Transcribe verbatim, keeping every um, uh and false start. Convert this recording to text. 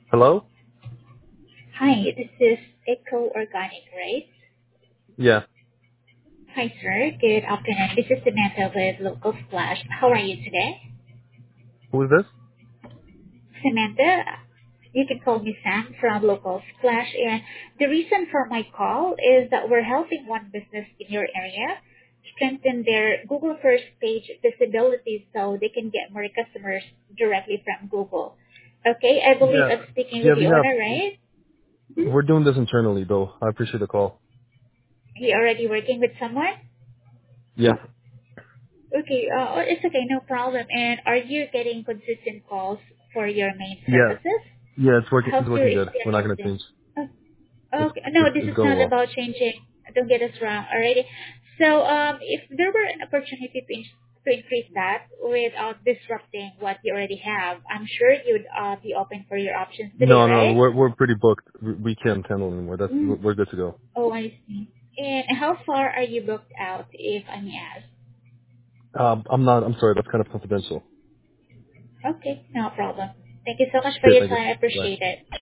Hello? Hi, this is Eco Organic, right? Yeah. Hi, sir. Good afternoon. This is Samantha with Local Splash. How are you today? Who is this? Samantha, you can call me Sam from Local Splash. And the reason for my call is that we're helping one business in your area strengthen their Google First page visibility so they can get more customers directly from Google. Okay, I believe Yeah. I'm speaking Yeah, with we the have. owner, right? We're doing this internally, though. I appreciate the call. You already working with someone? Yeah. Okay, uh, oh, it's okay, no problem. And are you getting consistent calls for your main Yeah. services? Yeah, it's working. It's How's your working good. We're not experience going to been? change. Oh, It's okay, no, it's this it's is going not well. about changing. Don't get us wrong, alrighty? So, um, if there were an opportunity to, in- to increase that without disrupting what you already have, I'm sure you'd uh, be open for your options today, No, no, right? we're we're pretty booked. We we can't handle anymore. That's we're Mm. we're good to go. Oh, I see. And how far are you booked out, if I may ask? Um, I'm not. I'm sorry. That's kind of confidential. Okay, no problem. Thank you so much for Okay, your thank you. time. I Bye. appreciate it.